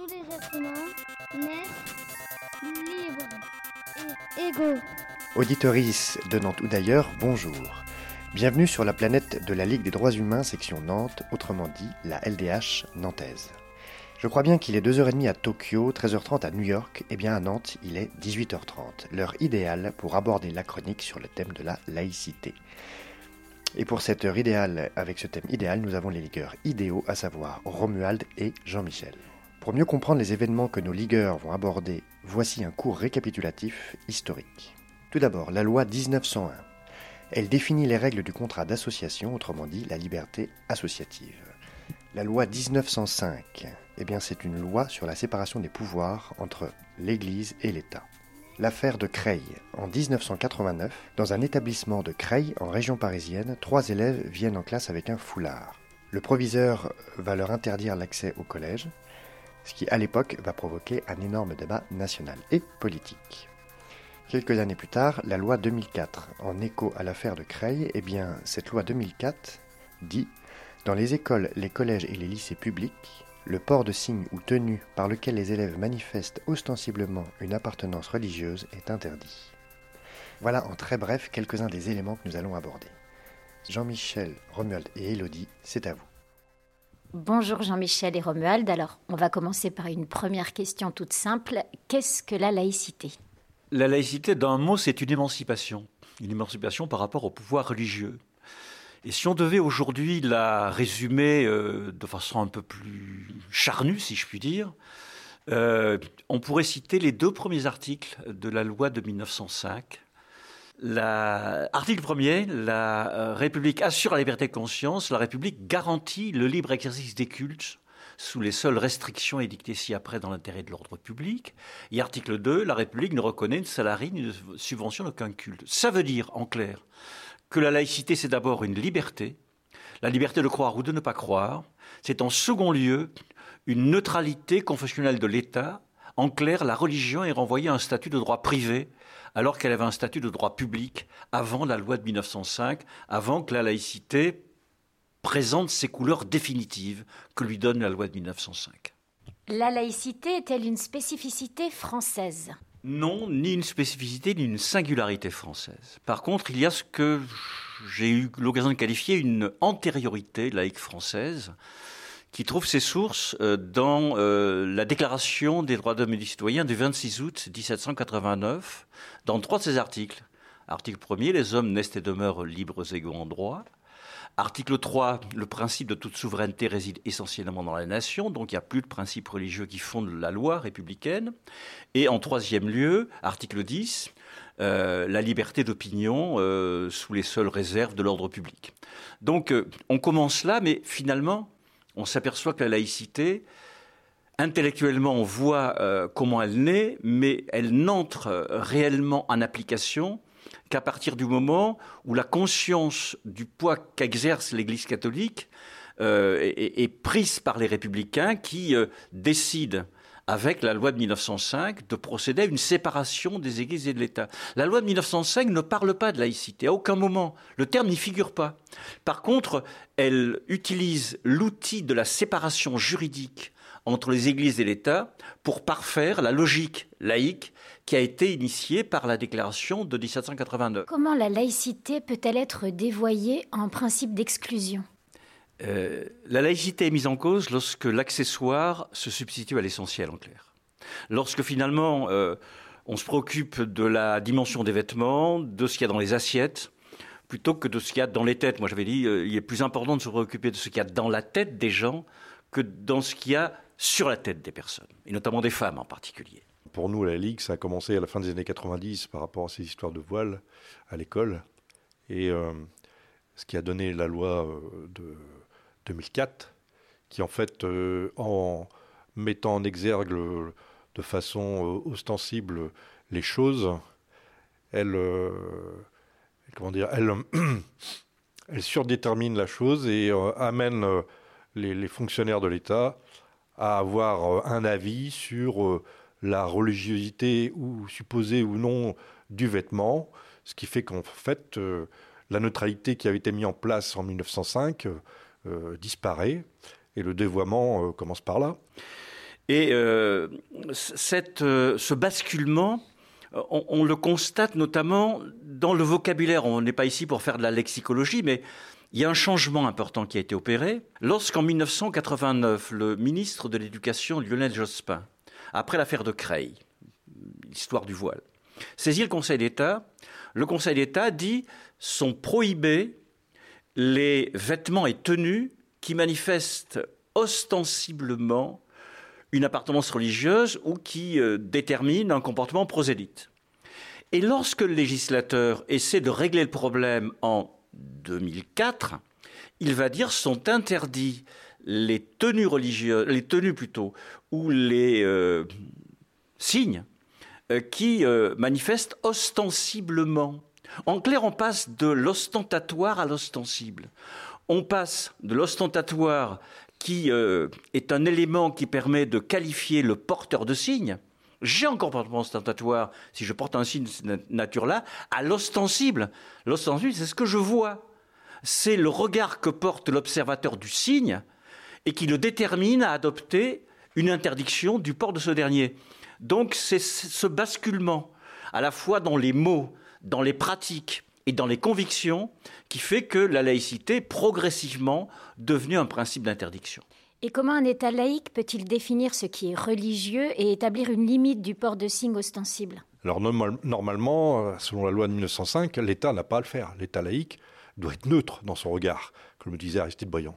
Tous les êtres humains naissent libres et égaux. Auditorices de Nantes ou d'ailleurs, bonjour. Bienvenue sur la planète de la Ligue des droits humains, section Nantes, autrement dit la LDH nantaise. Je crois bien qu'il est 2h30 à Tokyo, 13h30 à New York, et bien à Nantes, il est 18h30, l'heure idéale pour aborder la chronique sur le thème de la laïcité. Et pour cette heure idéale, avec ce thème idéal, nous avons les ligueurs idéaux, à savoir Romuald et Jean-Michel. Pour mieux comprendre les événements que nos ligueurs vont aborder, voici un court récapitulatif historique. Tout d'abord, la loi 1901. Elle définit les règles du contrat d'association, autrement dit la liberté associative. La loi 1905, c'est une loi sur la séparation des pouvoirs entre l'Église et l'État. L'affaire de Creil. En 1989, dans un établissement de Creil, en région parisienne, 3 élèves viennent en classe avec un foulard. Le proviseur va leur interdire l'accès au collège, ce qui à l'époque va provoquer un énorme débat national et politique. Quelques années plus tard, la loi 2004, en écho à l'affaire de Creil, cette loi 2004 dit « Dans les écoles, les collèges et les lycées publics, le port de signes ou tenues par lequel les élèves manifestent ostensiblement une appartenance religieuse est interdit. » Voilà en très bref quelques-uns des éléments que nous allons aborder. Jean-Michel, Romuald et Élodie, c'est à vous. Bonjour Jean-Michel et Romuald. Alors, on va commencer par une première question toute simple. Qu'est-ce que la laïcité ? La laïcité, d'un mot, c'est une émancipation par rapport au pouvoir religieux. Et si on devait aujourd'hui la résumer de façon un peu plus charnue, si je puis dire, on pourrait citer les 2 premiers articles de la loi de 1905. Article 1er, la République assure la liberté de conscience, la République garantit le libre exercice des cultes sous les seules restrictions édictées ci-après dans l'intérêt de l'ordre public. Et article 2, la République ne reconnaît ni de salarié ni de subvention d'aucun culte. Ça veut dire, en clair, que la laïcité, c'est d'abord une liberté, la liberté de croire ou de ne pas croire. C'est en second lieu une neutralité confessionnelle de l'État. En clair, la religion est renvoyée à un statut de droit privé, alors qu'elle avait un statut de droit public avant la loi de 1905, avant que la laïcité présente ses couleurs définitives que lui donne la loi de 1905. La laïcité est-elle une spécificité française ? Non, ni une spécificité, ni une singularité française. Par contre, il y a ce que j'ai eu l'occasion de qualifier une antériorité laïque française, qui trouve ses sources dans la Déclaration des droits de l'homme et du citoyen du 26 août 1789, dans 3 de ses articles. Article 1er, les hommes naissent et demeurent libres et égaux en droit. Article 3, le principe de toute souveraineté réside essentiellement dans la nation, donc il n'y a plus de principe religieux qui fonde la loi républicaine. Et en 3e lieu, article 10, la liberté d'opinion sous les seules réserves de l'ordre public. Donc on commence là, mais finalement, on s'aperçoit que la laïcité, intellectuellement, on voit comment elle naît, mais elle n'entre réellement en application qu'à partir du moment où la conscience du poids qu'exerce l'Église catholique est prise par les républicains qui décident, avec la loi de 1905, de procéder à une séparation des églises et de l'État. La loi de 1905 ne parle pas de laïcité, à aucun moment. Le terme n'y figure pas. Par contre, elle utilise l'outil de la séparation juridique entre les églises et l'État pour parfaire la logique laïque qui a été initiée par la déclaration de 1789. Comment la laïcité peut-elle être dévoyée en principe d'exclusion ? La laïcité est mise en cause lorsque l'accessoire se substitue à l'essentiel, en clair. Lorsque finalement on se préoccupe de la dimension des vêtements, de ce qu'il y a dans les assiettes, plutôt que de ce qu'il y a dans les têtes. Moi j'avais dit il est plus important de se préoccuper de ce qu'il y a dans la tête des gens que dans ce qu'il y a sur la tête des personnes, et notamment des femmes en particulier. Pour nous, la Ligue, ça a commencé à la fin des années 90 par rapport à ces histoires de voile à l'école. Et ce qui a donné la loi de 2004, qui en fait, en mettant en exergue de façon ostensible les choses, elle surdétermine la chose et amène les fonctionnaires de l'État à avoir un avis sur la religiosité ou supposée ou non du vêtement, ce qui fait qu'en fait, la neutralité qui avait été mise en place en 1905 disparaît et le dévoiement commence par là. Et ce basculement, on le constate notamment dans le vocabulaire. On n'est pas ici pour faire de la lexicologie, mais il y a un changement important qui a été opéré lorsqu'en 1989, le ministre de l'Éducation, Lionel Jospin, après l'affaire de Creil, l'histoire du voile, saisit le Conseil d'État. Le Conseil d'État dit sont prohibés les vêtements et tenues qui manifestent ostensiblement une appartenance religieuse ou qui déterminent un comportement prosélyte. Et lorsque le législateur essaie de régler le problème en 2004, il va dire sont interdits les tenues religieuses, ou les signes qui manifestent ostensiblement. En clair, on passe de l'ostentatoire à l'ostensible. On passe de l'ostentatoire qui est un élément qui permet de qualifier le porteur de signes. J'ai un comportement ostentatoire si je porte un signe de cette nature-là, à l'ostensible. L'ostensible, c'est ce que je vois. C'est le regard que porte l'observateur du signe et qui le détermine à adopter une interdiction du port de ce dernier. Donc c'est ce basculement, à la fois dans les mots, dans les pratiques et dans les convictions, qui fait que la laïcité est progressivement devenue un principe d'interdiction. Et comment un État laïque peut-il définir ce qui est religieux et établir une limite du port de signes ostensibles ? Alors normalement, selon la loi de 1905, l'État n'a pas à le faire. L'État laïque doit être neutre dans son regard, comme le disait Aristide Briand.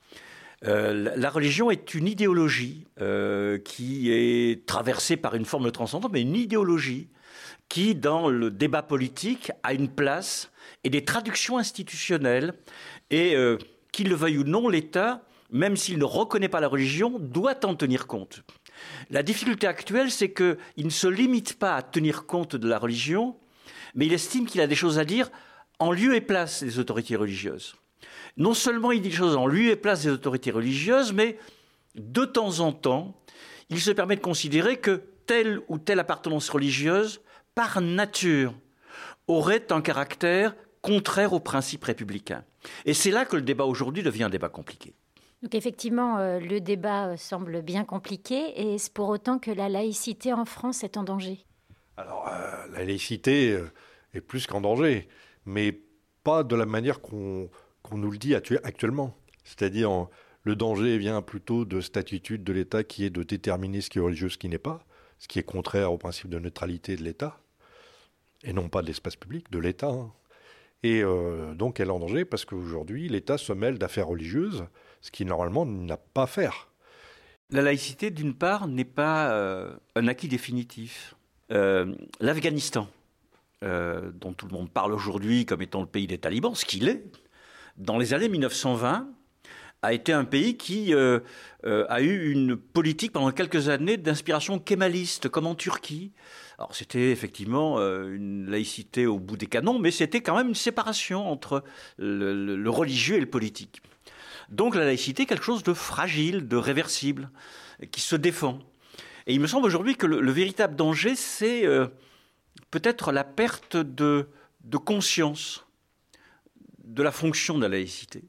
La religion est une idéologie qui est traversée par une forme de transcendance, mais une idéologie qui, dans le débat politique, a une place et des traductions institutionnelles. Et qu'il le veuille ou non, l'État, même s'il ne reconnaît pas la religion, doit en tenir compte. La difficulté actuelle, c'est qu'il ne se limite pas à tenir compte de la religion, mais il estime qu'il a des choses à dire en lieu et place des autorités religieuses. Non seulement il dit des choses en lieu et place des autorités religieuses, mais de temps en temps, il se permet de considérer que telle ou telle appartenance religieuse, par nature, aurait un caractère contraire aux principes républicains. Et c'est là que le débat aujourd'hui devient un débat compliqué. Donc effectivement, le débat semble bien compliqué. Et est-ce pour autant que la laïcité en France est en danger ? Alors, la laïcité est plus qu'en danger, mais pas de la manière qu'on nous le dit actuellement. C'est-à-dire, le danger vient plutôt de cette attitude de l'État qui est de déterminer ce qui est religieux, ce qui n'est pas, ce qui est contraire au principe de neutralité de l'État, et non pas de l'espace public, de l'État. Hein. Et donc, elle est en danger parce qu'aujourd'hui, l'État se mêle d'affaires religieuses, ce qui, normalement, n'a pas à faire. La laïcité, d'une part, n'est pas un acquis définitif. L'Afghanistan, dont tout le monde parle aujourd'hui comme étant le pays des talibans, ce qu'il est, dans les années 1920, a été un pays qui a eu une politique pendant quelques années d'inspiration kémaliste, comme en Turquie. Alors c'était effectivement une laïcité au bout des canons, mais c'était quand même une séparation entre le religieux et le politique. Donc la laïcité est quelque chose de fragile, de réversible, qui se défend. Et il me semble aujourd'hui que le véritable danger, c'est peut-être la perte de conscience de la fonction de la laïcité.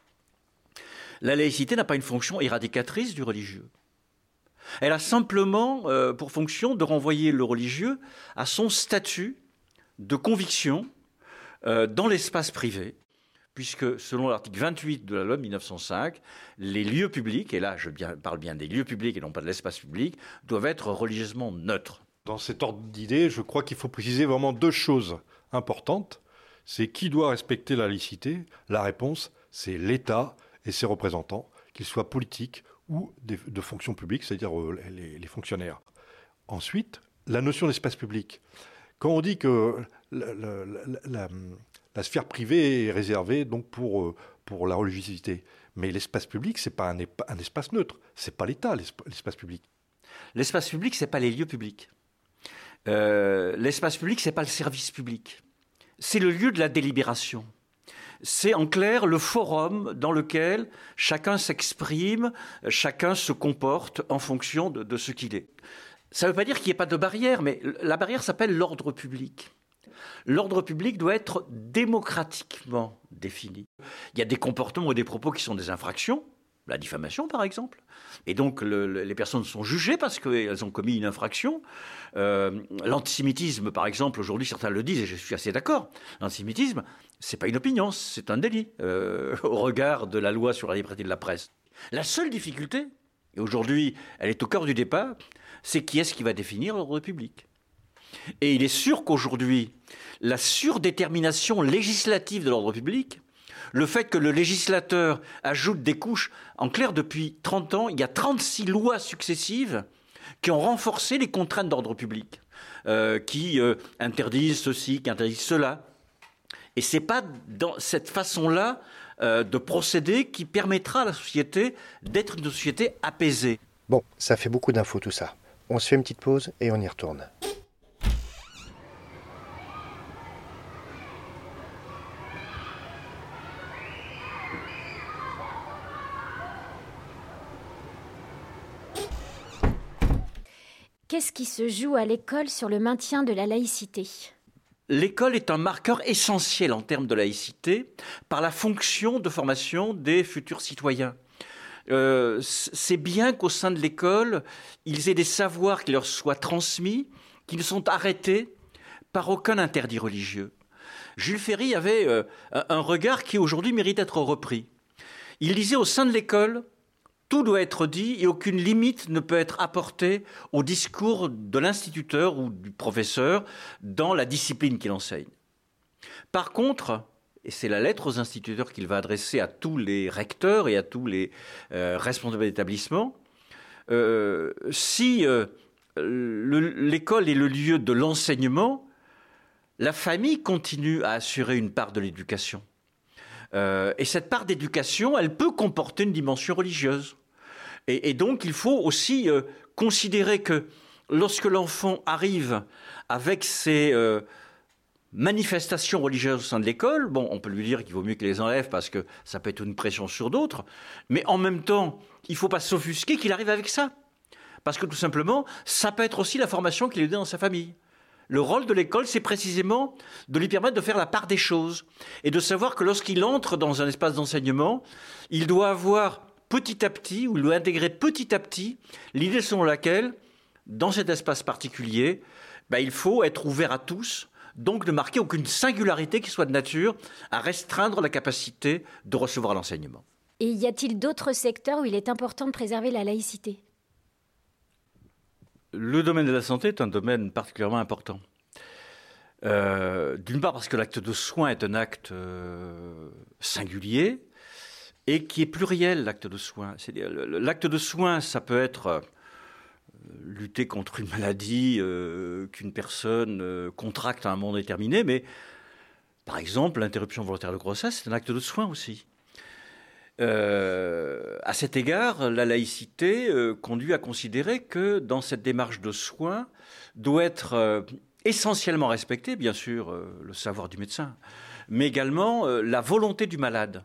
La laïcité n'a pas une fonction éradicatrice du religieux. Elle a simplement pour fonction de renvoyer le religieux à son statut de conviction dans l'espace privé, puisque selon l'article 28 de la loi de 1905, les lieux publics, et là je parle bien des lieux publics et non pas de l'espace public, doivent être religieusement neutres. Dans cet ordre d'idées, je crois qu'il faut préciser vraiment deux choses importantes. C'est qui doit respecter la laïcité ? La réponse, c'est l'État et ses représentants, qu'ils soient politiques ou de fonction publique, c'est-à-dire les fonctionnaires. Ensuite, la notion d'espace public. Quand on dit que la sphère privée est réservée donc pour la religiosité, mais l'espace public, c'est pas un espace neutre, c'est pas l'État, l'espace public. L'espace public, c'est pas les lieux publics. L'espace public, c'est pas le service public. C'est le lieu de la délibération. C'est en clair le forum dans lequel chacun s'exprime, chacun se comporte en fonction de ce qu'il est. Ça ne veut pas dire qu'il n'y ait pas de barrière, mais la barrière s'appelle l'ordre public. L'ordre public doit être démocratiquement défini. Il y a des comportements ou des propos qui sont des infractions, la diffamation par exemple. Et donc les personnes sont jugées parce qu'elles ont commis une infraction. L'antisémitisme par exemple, aujourd'hui certains le disent et je suis assez d'accord, l'antisémitisme c'est pas une opinion, c'est un délit au regard de la loi sur la liberté de la presse. La seule difficulté, et aujourd'hui elle est au cœur du débat, c'est qui est-ce qui va définir l'ordre public. Et il est sûr qu'aujourd'hui, la surdétermination législative de l'ordre public, le fait que le législateur ajoute des couches, en clair, depuis 30 ans, il y a 36 lois successives qui ont renforcé les contraintes d'ordre public, qui interdisent ceci, qui interdisent cela. Et ce n'est pas dans cette façon-là de procéder qui permettra à la société d'être une société apaisée. Bon, ça fait beaucoup d'infos tout ça. On se fait une petite pause et on y retourne. Qu'est-ce qui se joue à l'école sur le maintien de la laïcité ? L'école est un marqueur essentiel en termes de laïcité par la fonction de formation des futurs citoyens. C'est bien qu'au sein de l'école, ils aient des savoirs qui leur soient transmis, qui ne sont arrêtés par aucun interdit religieux. Jules Ferry avait un regard qui aujourd'hui mérite d'être repris. Il disait au sein de l'école, tout doit être dit et aucune limite ne peut être apportée au discours de l'instituteur ou du professeur dans la discipline qu'il enseigne. Par contre, et c'est la lettre aux instituteurs qu'il va adresser à tous les recteurs et à tous les responsables d'établissement, si l'école est le lieu de l'enseignement, la famille continue à assurer une part de l'éducation. Et cette part d'éducation, elle peut comporter une dimension religieuse. Et donc, il faut aussi considérer que lorsque l'enfant arrive avec ses manifestations religieuses au sein de l'école, bon, on peut lui dire qu'il vaut mieux qu'il les enlève parce que ça peut être une pression sur d'autres, mais en même temps, il ne faut pas s'offusquer qu'il arrive avec ça. Parce que tout simplement, ça peut être aussi la formation qu'il lui donne dans sa famille. Le rôle de l'école, c'est précisément de lui permettre de faire la part des choses et de savoir que lorsqu'il entre dans un espace d'enseignement, il doit avoir petit à petit, ou il doit intégrer petit à petit, l'idée selon laquelle, dans cet espace particulier, il faut être ouvert à tous, donc ne marquer aucune singularité qui soit de nature à restreindre la capacité de recevoir l'enseignement. Et y a-t-il d'autres secteurs où il est important de préserver la laïcité ? Le domaine de la santé est un domaine particulièrement important. D'une part parce que l'acte de soin est un acte singulier et qui est pluriel, l'acte de soin. C'est-à-dire, l'acte de soin, ça peut être lutter contre une maladie qu'une personne contracte à un moment déterminé, mais par exemple, l'interruption volontaire de grossesse, c'est un acte de soin aussi. À cet égard, la laïcité conduit à considérer que dans cette démarche de soin doit être essentiellement respecté, bien sûr, le savoir du médecin, mais également la volonté du malade,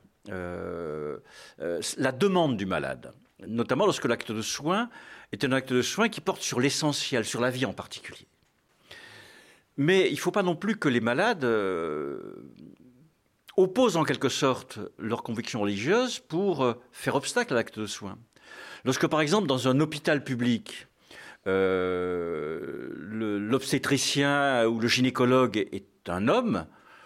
la demande du malade, notamment lorsque l'acte de soin est un acte de soin qui porte sur l'essentiel, sur la vie en particulier. Mais il ne faut pas non plus que les malades opposent en quelque sorte leurs convictions religieuses pour faire obstacle à l'acte de soin. Lorsque, par exemple, dans un hôpital public, l'obstétricien ou le gynécologue est un homme,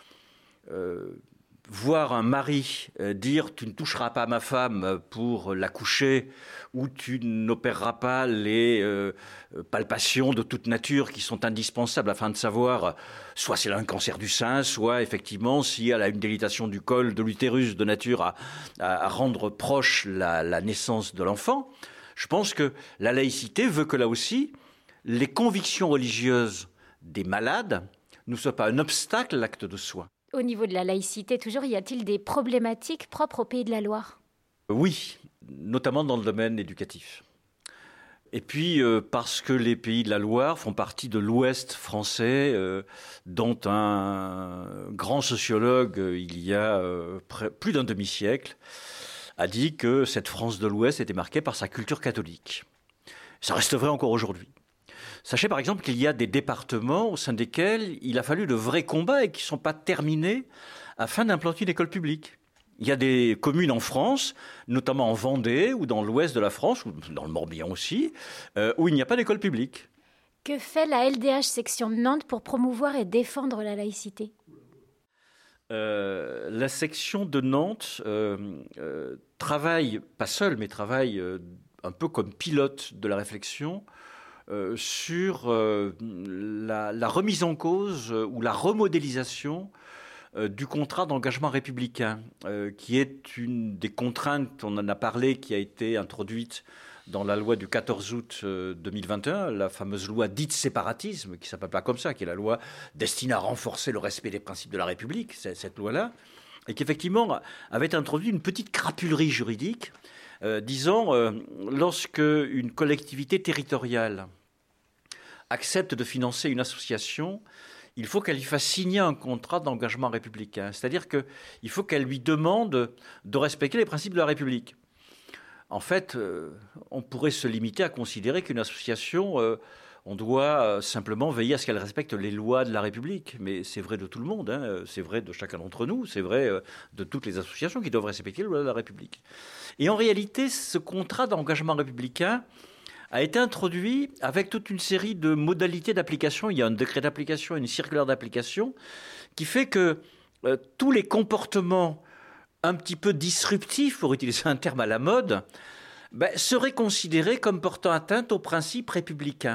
voir un mari dire « tu ne toucheras pas ma femme pour l'accoucher » ou « tu n'opéreras pas les palpations de toute nature qui sont indispensables afin de savoir soit si elle a un cancer du sein, soit effectivement si elle a une dilatation du col, de l'utérus de nature à rendre proche la naissance de l'enfant ». Je pense que la laïcité veut que là aussi, les convictions religieuses des malades ne soient pas un obstacle à l'acte de soin. Au niveau de la laïcité, toujours, y a-t-il des problématiques propres au Pays de la Loire ? Oui, notamment dans le domaine éducatif. Et puis, parce que les Pays de la Loire font partie de l'Ouest français, dont un grand sociologue, il y a plus d'un demi-siècle, a dit que cette France de l'Ouest était marquée par sa culture catholique. Ça reste vrai encore aujourd'hui. Sachez par exemple qu'il y a des départements au sein desquels il a fallu de vrais combats et qui ne sont pas terminés afin d'implanter une école publique. Il y a des communes en France, notamment en Vendée ou dans l'ouest de la France, ou dans le Morbihan aussi, où il n'y a pas d'école publique. Que fait la LDH section de Nantes pour promouvoir et défendre la laïcité ? La section de Nantes travaille, pas seule, mais travaille un peu comme pilote de la réflexion sur la remise en cause ou la remodélisation du contrat d'engagement républicain, qui est une des contraintes, on en a parlé, qui a été introduite dans la loi du 14 août 2021, la fameuse loi dite séparatisme, qui ne s'appelle pas comme ça, qui est la loi destinée à renforcer le respect des principes de la République, cette loi-là, et qui effectivement avait introduit une petite crapulerie juridique, disant lorsque une collectivité territoriale accepte de financer une association, il faut qu'elle lui fasse signer un contrat d'engagement républicain. C'est-à-dire qu'il faut qu'elle lui demande de respecter les principes de la République. En fait, on pourrait se limiter à considérer qu'une association, on doit simplement veiller à ce qu'elle respecte les lois de la République. Mais c'est vrai de tout le monde, hein. C'est vrai de chacun d'entre nous, c'est vrai de toutes les associations qui doivent respecter les lois de la République. Et en réalité, ce contrat d'engagement républicain a été introduit avec toute une série de modalités d'application. Il y a un décret d'application, une circulaire d'application, qui fait que tous les comportements un petit peu disruptifs, pour utiliser un terme à la mode, seraient considérés comme portant atteinte aux principes républicains.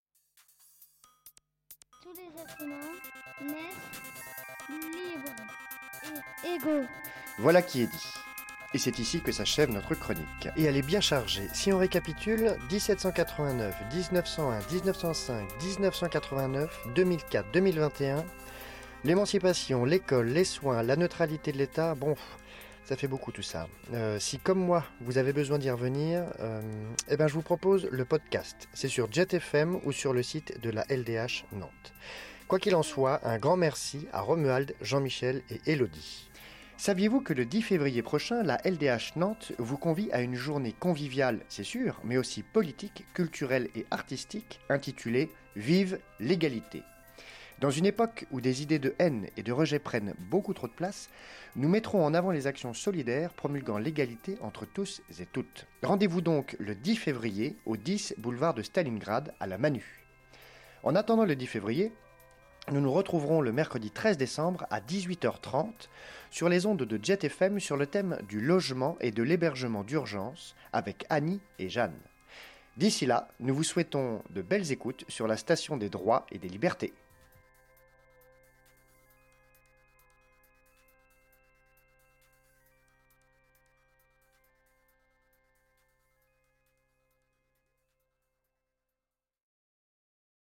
Tous les êtres humains naissent libres et égaux. Voilà qui est dit. Et c'est ici que s'achève notre chronique. Et elle est bien chargée. Si on récapitule, 1789, 1901, 1905, 1989, 2004, 2021, l'émancipation, l'école, les soins, la neutralité de l'État, bon, ça fait beaucoup tout ça. Si comme moi, vous avez besoin d'y revenir, je vous propose le podcast. C'est sur Jet FM ou sur le site de la LDH Nantes. Quoi qu'il en soit, un grand merci à Romuald, Jean-Michel et Élodie. Saviez-vous que le 10 février prochain, la LDH Nantes vous convie à une journée conviviale, c'est sûr, mais aussi politique, culturelle et artistique, intitulée « Vive l'égalité ». Dans une époque où des idées de haine et de rejet prennent beaucoup trop de place, nous mettrons en avant les actions solidaires promulguant l'égalité entre tous et toutes. Rendez-vous donc le 10 février au 10 boulevard de Stalingrad à la Manu. En attendant le 10 février, nous nous retrouverons le mercredi 13 décembre à 18h30 sur les ondes de Jet FM sur le thème du logement et de l'hébergement d'urgence avec Annie et Jeanne. D'ici là, nous vous souhaitons de belles écoutes sur la station des droits et des libertés.